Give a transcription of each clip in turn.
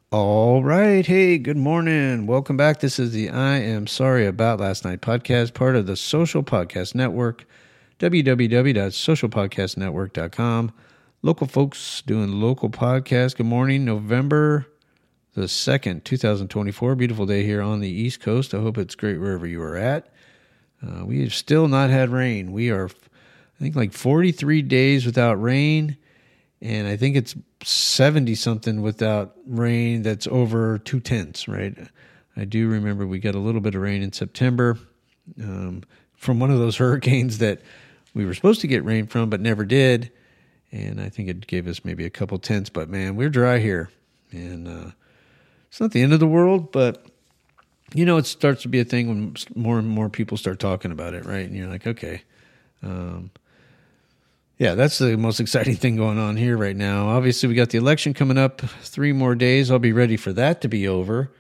All right. Hey, good morning. Welcome back. This is the I Am Sorry About Last Night podcast, part of the Social Podcast Network, www.socialpodcastnetwork.com. Local folks doing local podcasts. Good morning, November the 2nd, 2024. Beautiful day here on the East Coast. I hope it's great wherever you are at. We have still not had rain. We are, I think, like 43 days without rain. And I think it's 70-something without rain that's over 2/10, right? I do remember we got a little bit of rain in September from one of those hurricanes that we were supposed to get rain from but never did. And I think it gave us maybe a couple tenths. But, man, we're dry here. And it's not the end of the world, but, you know, it starts to be a thing when more and more people start talking about it, right? And you're like, okay. Yeah, that's the most exciting thing going on here right now. Obviously, we got the election coming up 3 more days. I'll be ready for that to be over.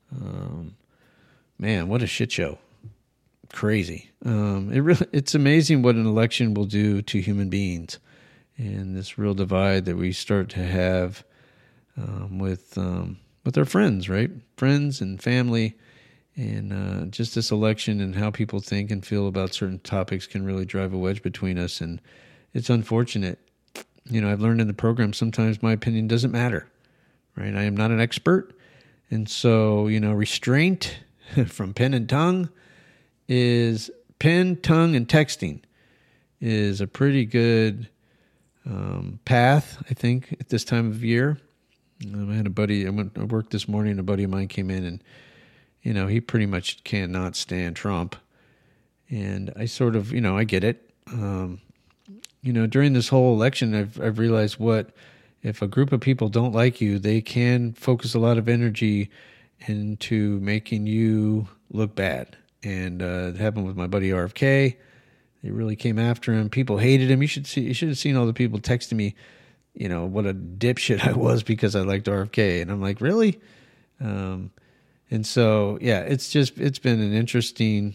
Man, what a shit show. Crazy. It's amazing what an election will do to human beings and this real divide that we start to have with our friends, right? Friends and family. And just this election and how people think and feel about certain topics can really drive a wedge between us. And it's unfortunate. You know, I've learned in the program sometimes my opinion doesn't matter, right? I am not an expert. And so, you know, restraint from pen, tongue, and texting is a pretty good path, I think, at this time of year. I had a buddy, I worked this morning, and a buddy of mine came in and, you know, he pretty much cannot stand Trump. And I sort of, you know, I get it. You know, during this whole election, I've realized if a group of people don't like you, they can focus a lot of energy into making you look bad. And it happened with my buddy RFK. They really came after him. People hated him. You should have seen all the people texting me, you know, what a dipshit I was because I liked RFK. And I'm like, really? And so, yeah, it's been an interesting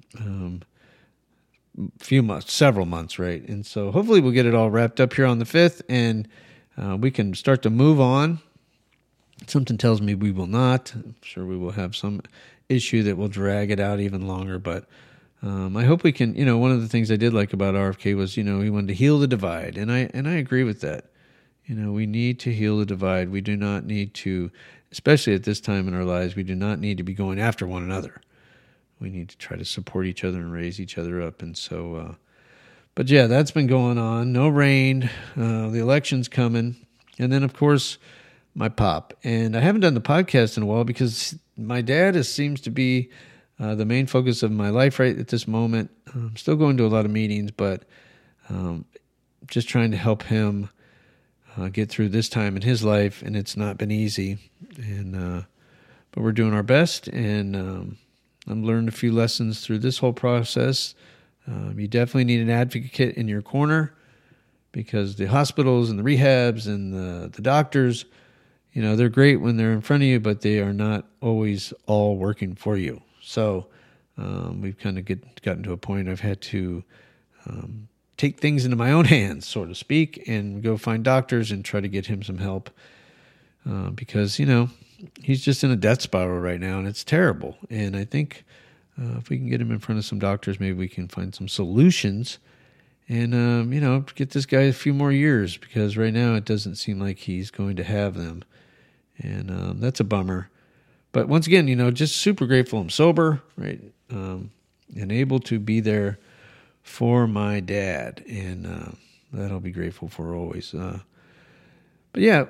several months, right? And so hopefully we'll get it all wrapped up here on the 5th and we can start to move on. Something tells me we will not. I'm sure we will have some issue that will drag it out even longer, but I hope we can, you know, one of the things I did like about RFK was, you know, he wanted to heal the divide, and I agree with that. You know, we need to heal the divide. We do not need to, especially at this time in our lives, we do not need to be going after one another. We need to try to support each other and raise each other up. And so, but yeah, that's been going on. No rain. The election's coming. And then, of course, my pop. And I haven't done the podcast in a while because my dad seems to be the main focus of my life right at this moment. I'm still going to a lot of meetings, but just trying to help him get through this time in his life. And it's not been easy. And but we're doing our best. And I've learned a few lessons through this whole process. You definitely need an advocate in your corner because the hospitals and the rehabs and the doctors, you know, they're great when they're in front of you, but they are not always all working for you. So we've kind of gotten to a point I've had to take things into my own hands, so to speak, and go find doctors and try to get him some help because, you know, he's just in a death spiral right now, and it's terrible. And I think if we can get him in front of some doctors, maybe we can find some solutions and, you know, get this guy a few more years because right now it doesn't seem like he's going to have them. And that's a bummer. But once again, you know, just super grateful I'm sober, right, and able to be there for my dad. And that I'll be grateful for always. But, yeah,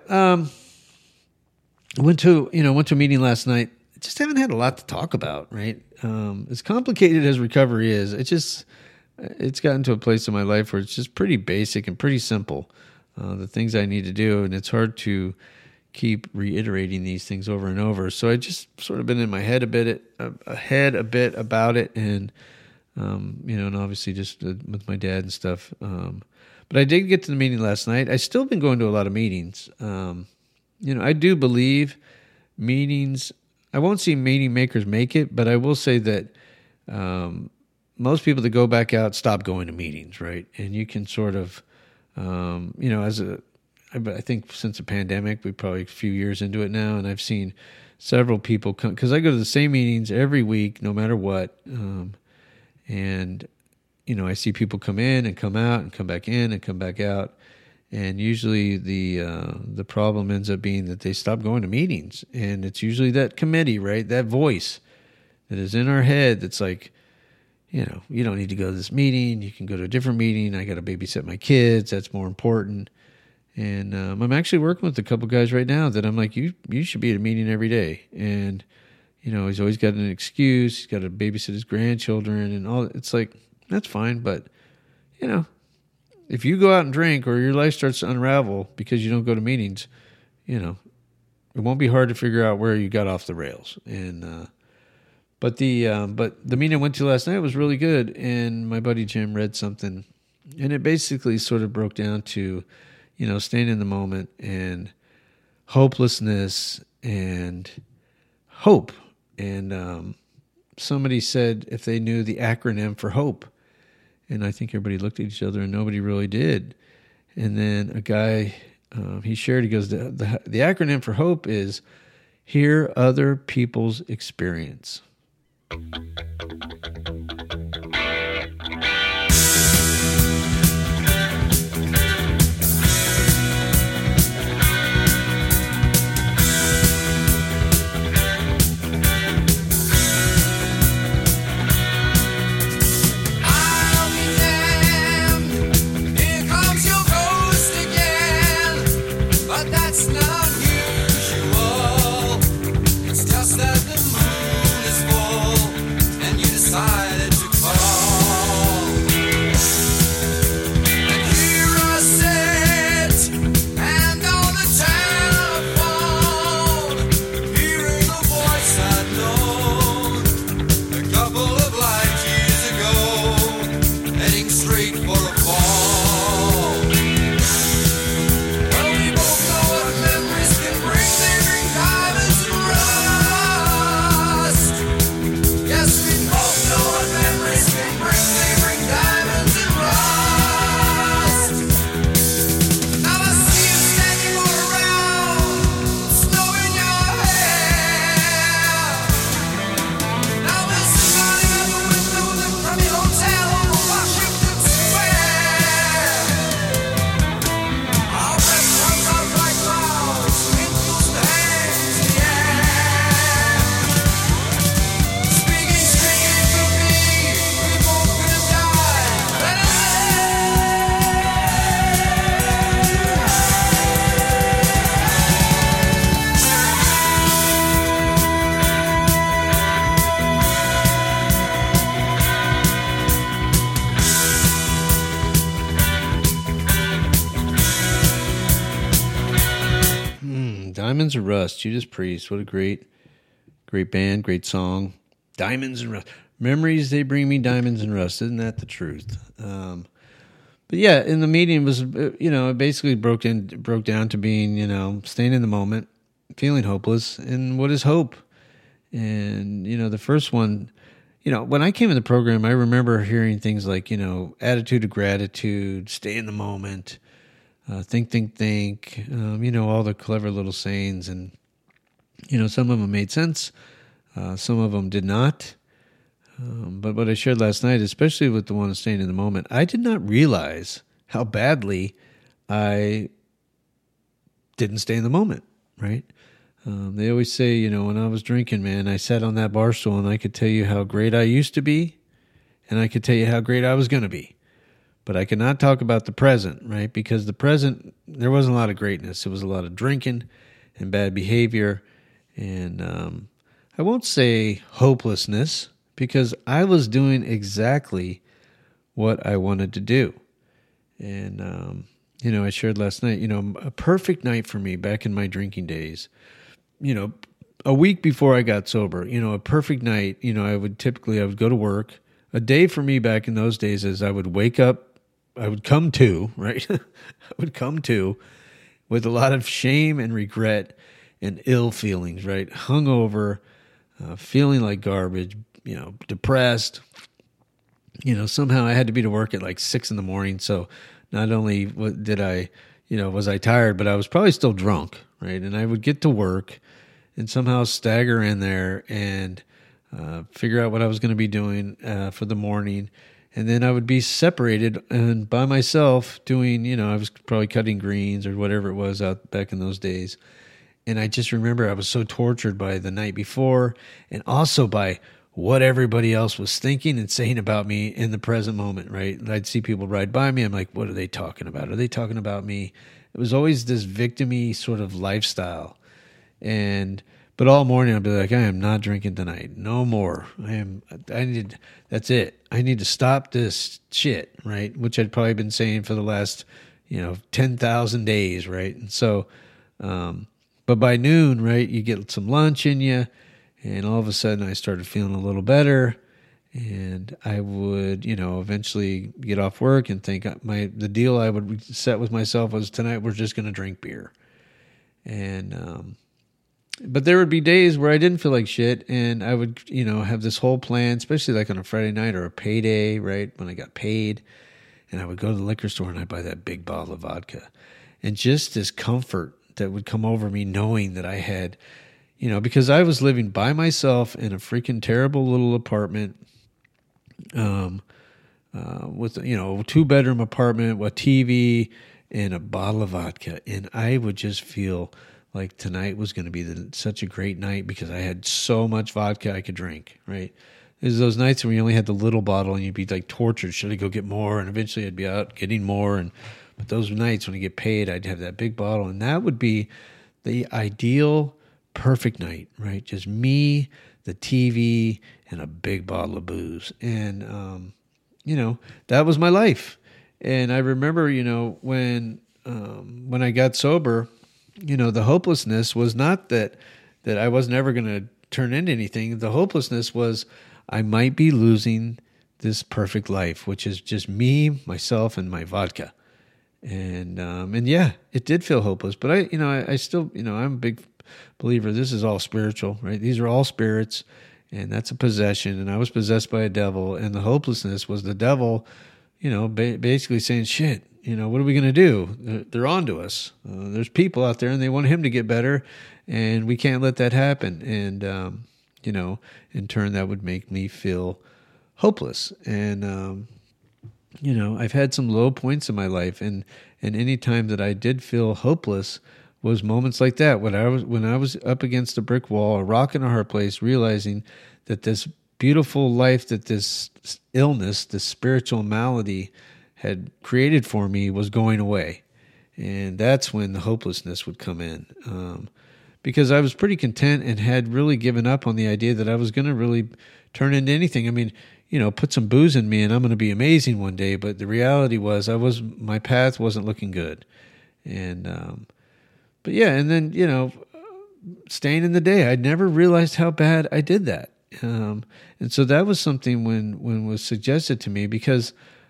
went to a meeting last night. Just haven't had a lot to talk about, right? As complicated as recovery is, it's gotten to a place in my life where it's just pretty basic and pretty simple. The things I need to do, and it's hard to keep reiterating these things over and over. So I just sort of been in my head a bit about it, and you know, and obviously just with my dad and stuff. But I did get to the meeting last night. I've still been going to a lot of meetings. You know, I do believe meetings. I won't see meeting makers make it, but I will say that most people that go back out stop going to meetings, right? And you can sort of, you know, I think since the pandemic, we're probably a few years into it now, and I've seen several people come, because I go to the same meetings every week, no matter what. And, I see people come in and come out and come back in and come back out. And usually the problem ends up being that they stop going to meetings. And it's usually that committee, right? That voice that is in our head that's like, you don't need to go to this meeting. You can go to a different meeting. I got to babysit my kids. That's more important. And I'm actually working with a couple guys right now that I'm like, you should be at a meeting every day. And, he's always got an excuse. He's got to babysit his grandchildren and all. It's like, that's fine. But, if you go out and drink or your life starts to unravel because you don't go to meetings, it won't be hard to figure out where you got off the rails. And, But the meeting I went to last night was really good, and my buddy Jim read something, and it basically sort of broke down to, staying in the moment and hopelessness and hope. And somebody said if they knew the acronym for hope, and I think everybody looked at each other and nobody really did. And then a guy, he shared, he goes, the acronym for hope is hear other people's experience. Diamonds and Rust, Judas Priest. What a great band, great song. Diamonds and Rust. Memories, they bring me diamonds and rust. Isn't that the truth? But yeah, in the meeting was, it basically broke down to being, staying in the moment, feeling hopeless, and what is hope? And, the first one, when I came in the program, I remember hearing things like, attitude of gratitude, stay in the moment, think, all the clever little sayings. And, some of them made sense. Some of them did not. But what I shared last night, especially with the one of staying in the moment, I did not realize how badly I didn't stay in the moment, right? They always say, when I was drinking, man, I sat on that bar stool and I could tell you how great I used to be, and I could tell you how great I was going to be. But I could not talk about the present, right? Because the present, there wasn't a lot of greatness. It was a lot of drinking and bad behavior. And I won't say hopelessness, because I was doing exactly what I wanted to do. And, I shared last night, a perfect night for me back in my drinking days, a week before I got sober, a perfect night, I would go to work. A day for me back in those days is I would wake up, I would come to, right? I would come to with a lot of shame and regret and ill feelings, right? Hungover, feeling like garbage, depressed. Somehow I had to be to work at like 6 a.m. So not only did I, was I tired, but I was probably still drunk, right? And I would get to work and somehow stagger in there and figure out what I was going to be doing for the morning. And then I would be separated and by myself doing, I was probably cutting greens or whatever it was out back in those days. And I just remember I was so tortured by the night before and also by what everybody else was thinking and saying about me in the present moment, right? I'd see people ride by me. I'm like, what are they talking about? Are they talking about me? It was always this victim-y sort of lifestyle. But all morning I'd be like, I am not drinking tonight. No more. That's it. I need to stop this shit, right? Which I'd probably been saying for the last, 10,000 days, right? And so, but by noon, right, you get some lunch in you, and all of a sudden I started feeling a little better, and I would, eventually get off work and think the deal I would set with myself was tonight we're just going to drink beer. And, but there would be days where I didn't feel like shit, and I would, have this whole plan, especially like on a Friday night or a payday, right, when I got paid, and I would go to the liquor store and I'd buy that big bottle of vodka. And just this comfort that would come over me knowing that I had, because I was living by myself in a freaking terrible little apartment, with, a 2-bedroom apartment with TV and a bottle of vodka. And I would just feel like tonight was going to be such a great night because I had so much vodka I could drink, right? There's those nights when you only had the little bottle and you'd be like tortured. Should I go get more? And eventually I'd be out getting more. But those nights when I get paid, I'd have that big bottle. And that would be the ideal, perfect night, right? Just me, the TV, and a big bottle of booze. And, that was my life. And I remember, when I got sober, the hopelessness was not that I wasn't ever going to turn into anything. The hopelessness was I might be losing this perfect life, which is just me, myself, and my vodka. And yeah, it did feel hopeless, but I still, I'm a big believer. This is all spiritual, right? These are all spirits, and that's a possession. And I was possessed by a devil, and the hopelessness was the devil, basically saying, shit, what are we going to do? They're on to us. There's people out there and they want him to get better, and we can't let that happen. And, in turn that would make me feel hopeless. And, I've had some low points in my life, and any time that I did feel hopeless was moments like that when I was up against a brick wall, a rock in a hard place, realizing that this beautiful life that this illness, this spiritual malady had created for me was going away. And that's when the hopelessness would come in. Because I was pretty content and had really given up on the idea that I was going to really turn into anything. I mean, put some booze in me and I'm going to be amazing one day. But the reality was my path wasn't looking good. And, but yeah, and then, staying in the day, I'd never realized how bad I did that. And so that was something when was suggested to me because,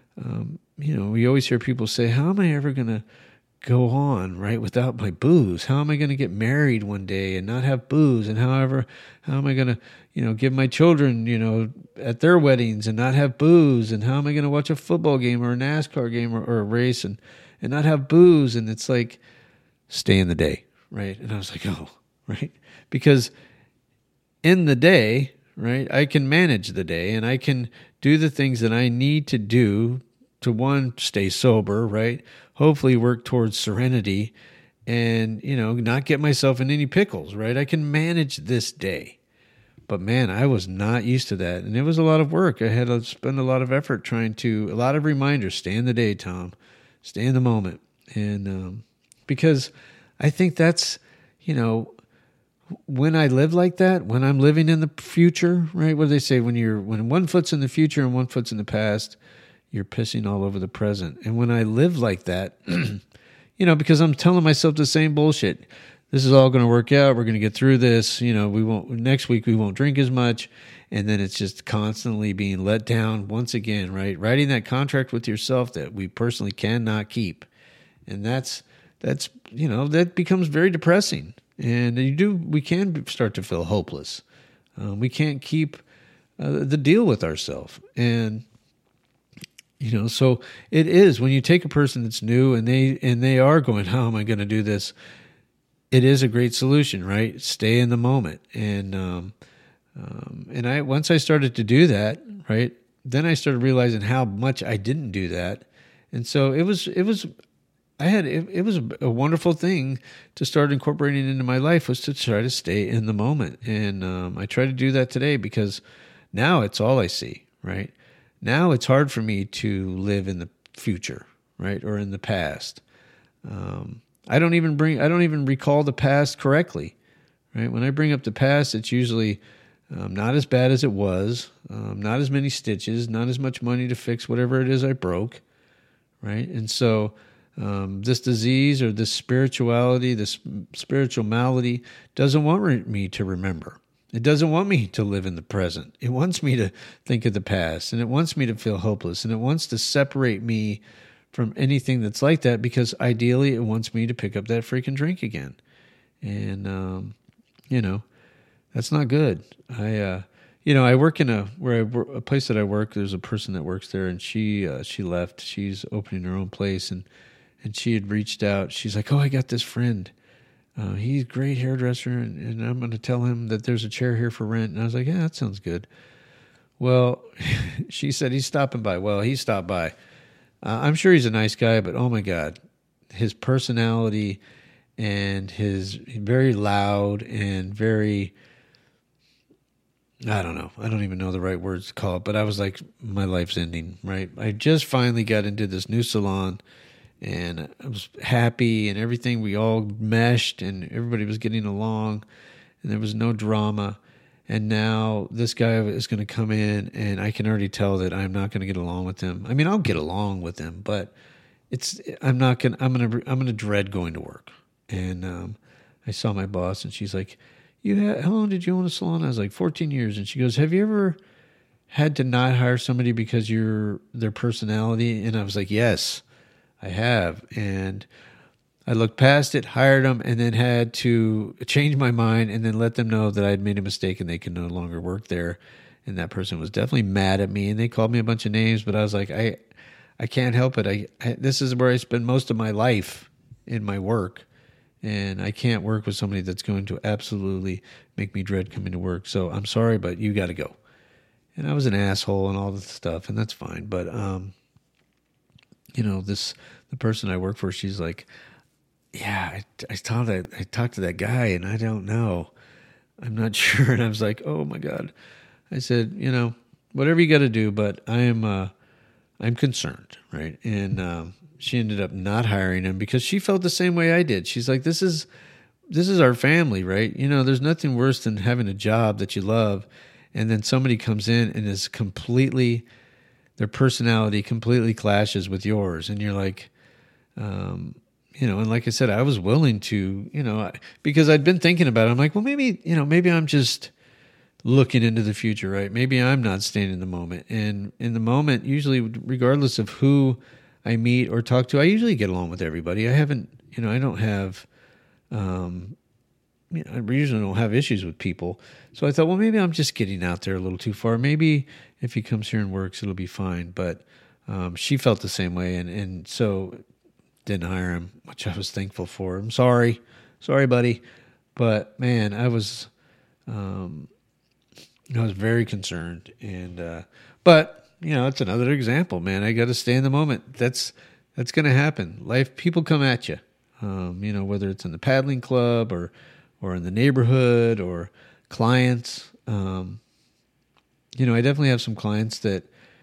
we always hear people say, how am I ever going to go on, right, without my booze? How am I going to get married one day and not have booze? And how am I going to, give my children, at their weddings and not have booze? And how am I going to watch a football game or a NASCAR game or a race and not have booze? And it's like, stay in the day, right? And I was like, oh, right? Because in the day, right, I can manage the day and I can do the things that I need to do to, one, stay sober, right? Hopefully work towards serenity and, not get myself in any pickles, right? I can manage this day. But man, I was not used to that. And it was a lot of work. I had to spend a lot of effort a lot of reminders, stay in the day, Tom, stay in the moment. And because I think that's, when I live like that, when I'm living in the future, right? What do they say? When one foot's in the future and one foot's in the past, you're pissing all over the present. And when I live like that, because I'm telling myself the same bullshit. This is all going to work out. We're going to get through this. Next week we won't drink as much. And then it's just constantly being let down once again, right? Writing that contract with yourself that we personally cannot keep. And that becomes very depressing. And we can start to feel hopeless. We can't keep the deal with ourselves. And So it is when you take a person that's new and they are going, how am I going to do this? It is a great solution, right? Stay in the moment. And I once I started to do that, right, then I started realizing how much I didn't do that. And so it was a wonderful thing to start incorporating into my life, was to try to stay in the moment. And I try to do that today, because now it's all I see, right? Now it's hard for me to live in the future, right, or in the past. I don't even recall the past correctly, right? When I bring up the past, it's usually not as bad as it was, not as many stitches, not as much money to fix whatever it is I broke, right? And so this disease, or this spirituality, this spiritual malady, doesn't want me to remember. It doesn't want me to live in the present. It wants me to think of the past, and it wants me to feel hopeless, and it wants to separate me from anything that's like that, because ideally it wants me to pick up that freaking drink again. And, that's not good. I work in a place that I work. There's a person that works there, and she left. She's opening her own place, and she had reached out. She's like, "Oh, I got this friend. He's a great hairdresser, and I'm going to tell him that there's a chair here for rent." And I was like, "Yeah, that sounds good." Well, she said he's stopping by. Well, he stopped by. I'm sure he's a nice guy, but oh my God, his personality and his very loud and very, I don't know. I don't even know the right words to call it, but I was like, my life's ending, right? I just finally got into this new salon, and I was happy, and everything, we all meshed, and everybody was getting along, and there was no drama. And now this guy is going to come in, and I can already tell that I'm not going to get along with him. I mean, I'll get along with him, but I'm going to dread going to work. And I saw my boss, and she's like, how long did you own a salon? I was like, 14 years. And she goes, have you ever had to not hire somebody because you're their personality? And I was like, yes, I have. And I looked past it, hired them, and then had to change my mind and then let them know that I had made a mistake and they could no longer work there. And that person was definitely mad at me, and they called me a bunch of names, but I was like, I can't help it. This is where I spend most of my life in my work, and I can't work with somebody that's going to absolutely make me dread coming to work. So I'm sorry, but you got to go. And I was an asshole and all this stuff, and that's fine. But, the person I work for, she's like, yeah, I talked to that guy, and I don't know. I'm not sure. And I was like, oh my God. I said, whatever you got to do, but I'm concerned, right? And she ended up not hiring him because she felt the same way I did. She's like, this is our family, right? There's nothing worse than having a job that you love, and then somebody comes in and is their personality completely clashes with yours, and you're like, and like I said, I was willing to, because I'd been thinking about it. I'm like, well, maybe I'm just looking into the future, right? Maybe I'm not staying in the moment. And in the moment, usually, regardless of who I meet or talk to, I usually get along with everybody. I don't have, I usually don't have issues with people. So I thought, well, maybe I'm just getting out there a little too far. Maybe if he comes here and works, it'll be fine. But she felt the same way, and so didn't hire him, which I was thankful for. I'm sorry, buddy, but man, I was very concerned, and but it's another example, man. I got to stay in the moment. That's going to happen. Life, people come at you, whether it's in the paddling club or in the neighborhood or clients. I definitely have some clients that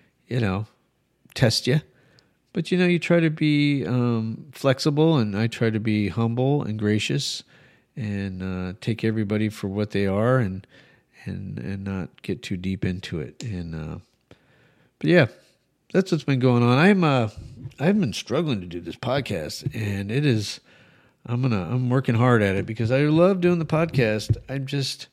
test you. But, you try to be flexible, and I try to be humble and gracious and take everybody for what they are and not get too deep into it. And but yeah, that's what's been going on. I've been struggling to do this podcast, and it is I'm working hard at it because I love doing the podcast. I'm just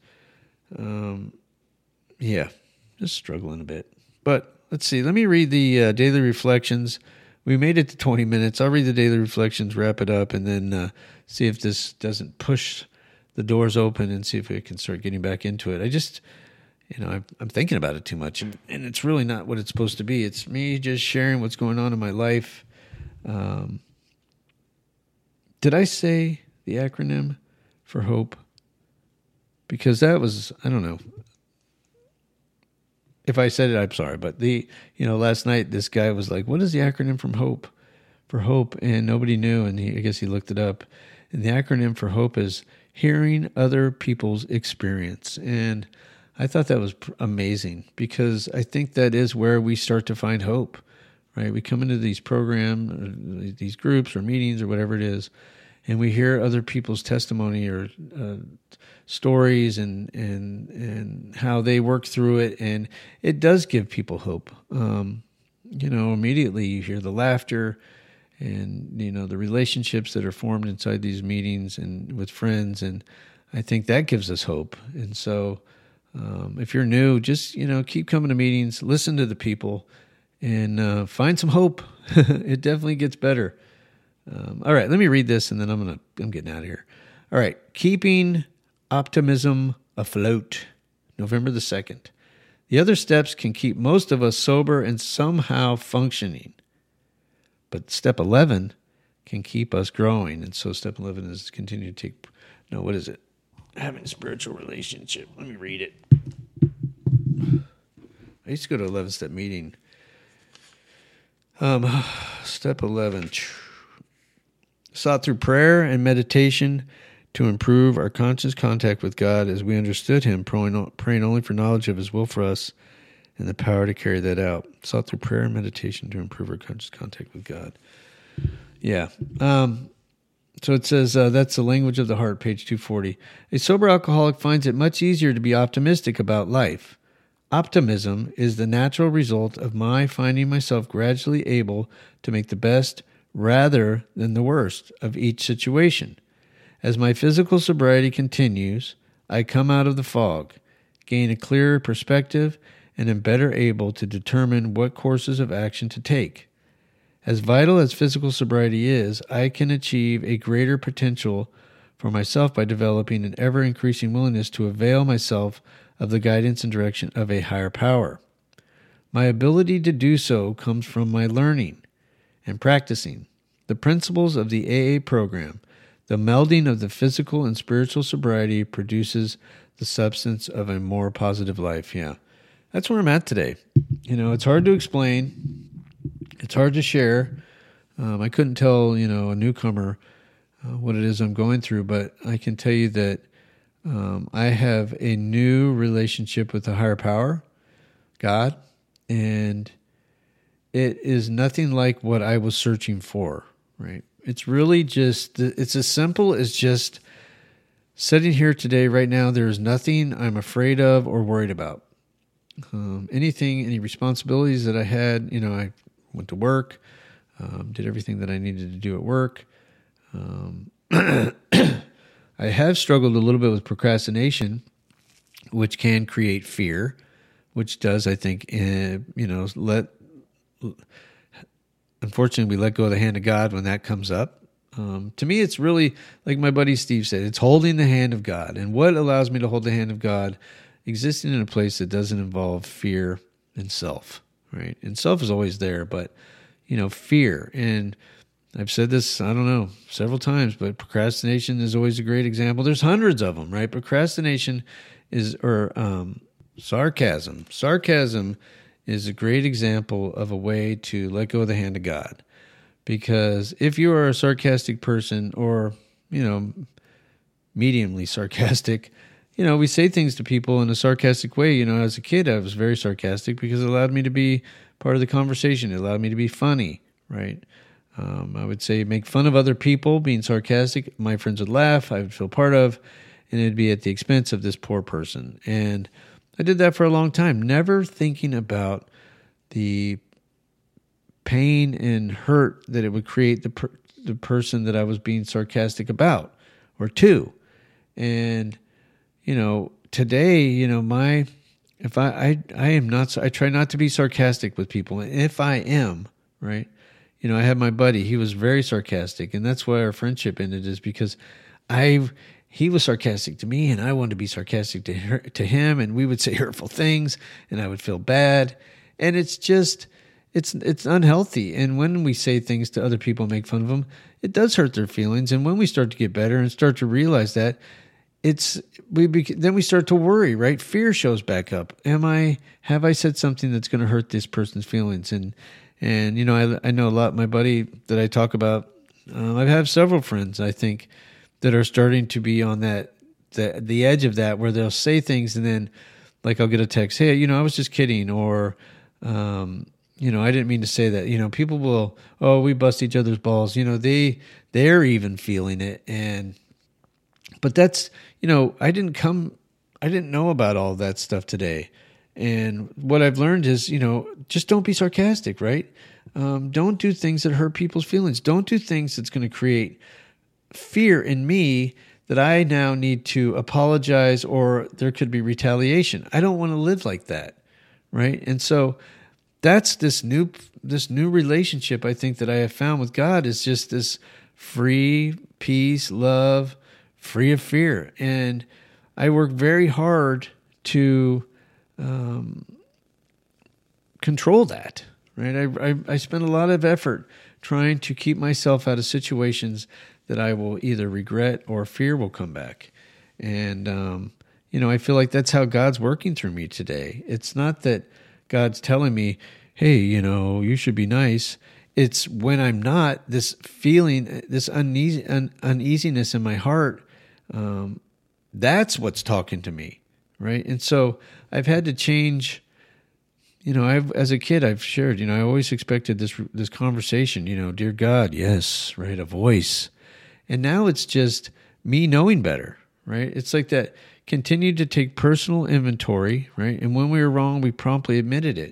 just struggling a bit. But let's see. Let me read the daily reflections. We made it to 20 minutes. I'll read the daily reflections, wrap it up, and then see if this doesn't push the doors open and see if we can start getting back into it. I just, I'm thinking about it too much, and it's really not what it's supposed to be. It's me just sharing what's going on in my life. Did I say the acronym for hope? Because that was, I don't know. If I said it, I'm sorry. But last night this guy was like, "What is the acronym for hope?" And nobody knew, and I guess he looked it up. And the acronym for hope is hearing other people's experience. And I thought that was amazing, because I think that is where we start to find hope, right? We come into these programs, these groups or meetings or whatever it is, and we hear other people's testimony or stories and how they work through it, and it does give people hope. Immediately you hear the laughter and the relationships that are formed inside these meetings and with friends, and I think that gives us hope. And so if you're new, just keep coming to meetings, listen to the people, and find some hope. It definitely gets better. All right, let me read this, and then I'm getting out of here. All right, keeping optimism afloat, November the 2nd. The other steps can keep most of us sober and somehow functioning. But step 11 can keep us growing. And so step 11 is continue to take, what is it? Having a spiritual relationship. Let me read it. I used to go to 11-step meeting. Step 11. Sought through prayer and meditation to improve our conscious contact with God as we understood Him, praying only for knowledge of His will for us and the power to carry that out. Sought through prayer and meditation to improve our conscious contact with God. Yeah. So it says, that's the language of the heart, page 240. A sober alcoholic finds it much easier to be optimistic about life. Optimism is the natural result of my finding myself gradually able to make the best rather than the worst of each situation. As my physical sobriety continues, I come out of the fog, gain a clearer perspective, and am better able to determine what courses of action to take. As vital as physical sobriety is, I can achieve a greater potential for myself by developing an ever-increasing willingness to avail myself of the guidance and direction of a higher power. My ability to do so comes from my learning and practicing the principles of the AA program. The melding of the physical and spiritual sobriety produces the substance of a more positive life. Yeah. That's where I'm at today. It's hard to explain. It's hard to share. I couldn't tell, a newcomer what it is I'm going through, but I can tell you that I have a new relationship with the higher power, God, and it is nothing like what I was searching for, right? It's really it's as simple as just sitting here today, right now, there is nothing I'm afraid of or worried about. Any responsibilities that I had, I went to work, did everything that I needed to do at work. I have struggled a little bit with procrastination, which can create fear, which does, I think, unfortunately, we let go of the hand of God when that comes up. To me, it's really, like my buddy Steve said, it's holding the hand of God. And what allows me to hold the hand of God? Existing in a place that doesn't involve fear and self, right? And self is always there, but, fear. And I've said this, several times, but procrastination is always a great example. There's hundreds of them, right? Procrastination sarcasm. Sarcasm is a great example of a way to let go of the hand of God. Because if you are a sarcastic person or, mediumly sarcastic, we say things to people in a sarcastic way. As a kid, I was very sarcastic because it allowed me to be part of the conversation. It allowed me to be funny, right? I would say make fun of other people, being sarcastic. My friends would laugh. I would feel part of, and it'd be at the expense of this poor person. And I did that for a long time, never thinking about the pain and hurt that it would create the person that I was being sarcastic about or to. And, today, I try not to be sarcastic with people. And if I am, right, I had my buddy, he was very sarcastic, and that's why our friendship ended, is because I he was sarcastic to me and I wanted to be sarcastic to him, and we would say hurtful things and I would feel bad. And it's just, it's unhealthy. And when we say things to other people, make fun of them, it does hurt their feelings. And when we start to get better and start to realize that, then we start to worry, right? Fear shows back up. Have I said something that's going to hurt this person's feelings? And I know a lot. My buddy that I talk about, I have several friends, I think, that are starting to be on the edge of that, where they'll say things and then, like, I'll get a text, hey, I was just kidding, or I didn't mean to say that. People will, we bust each other's balls. They're even feeling it, but that's, I didn't know about all that stuff today. And what I've learned is, just don't be sarcastic, right? Don't do things that hurt people's feelings. Don't do things that's going to create fear in me that I now need to apologize, or there could be retaliation. I don't want to live like that, right? And so that's this new relationship, I think, that I have found with God, is just this free peace, love, free of fear. And I work very hard to control that, right? I spend a lot of effort trying to keep myself out of situations that I will either regret or fear will come back. And, I feel like that's how God's working through me today. It's not that God's telling me, hey, you should be nice. It's when I'm not, this feeling, this uneasiness in my heart, that's what's talking to me, right? And so I've had to change. As a kid, I've shared, I always expected this conversation, dear God, yes, right, a voice. And now it's just me knowing better, right? It's like that, continue to take personal inventory, right? And when we were wrong, we promptly admitted it.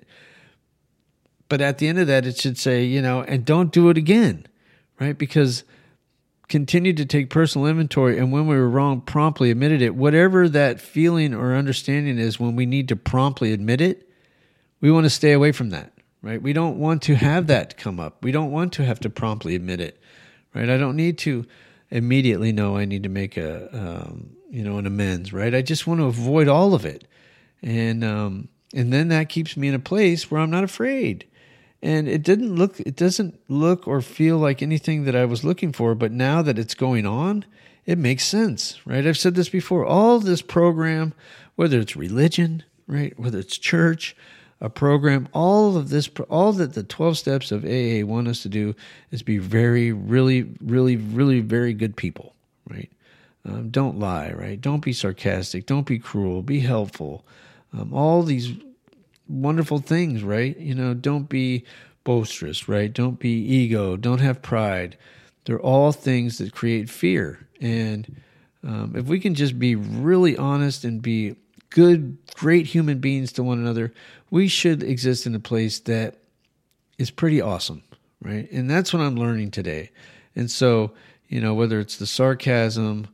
But at the end of that, it should say, and don't do it again, right? Because continue to take personal inventory, and when we were wrong, promptly admitted it. Whatever that feeling or understanding is, when we need to promptly admit it, we want to stay away from that, right? We don't want to have that come up. We don't want to have to promptly admit it, right? I don't need to immediately know I need to make an amends, right? I just want to avoid all of it. And then that keeps me in a place where I'm not afraid. And it doesn't look or feel like anything that I was looking for, but now that it's going on, it makes sense, right? I've said this before, all this program, whether it's religion, right? Whether it's church, a program, all that the 12 steps of AA want us to do is be very, really, really, really very good people, right? Don't lie, right? Don't be sarcastic. Don't be cruel. Be helpful. All these wonderful things, right? Don't be boisterous, right? Don't be ego. Don't have pride. They're all things that create fear. And if we can just be really honest and be good, great human beings to one another, we should exist in a place that is pretty awesome, right? And that's what I'm learning today. And so, whether it's the sarcasm,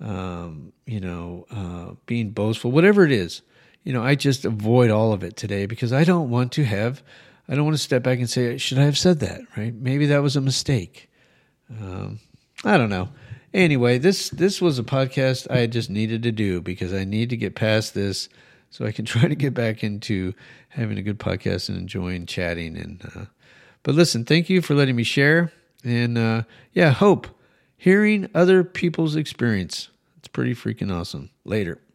being boastful, whatever it is, I just avoid all of it today, because I don't want to step back and say, should I have said that, right? Maybe that was a mistake. I don't know. Anyway, this was a podcast I just needed to do, because I need to get past this so I can try to get back into having a good podcast and enjoying chatting. But listen, thank you for letting me share. And hope hearing other people's experience. It's pretty freaking awesome. Later.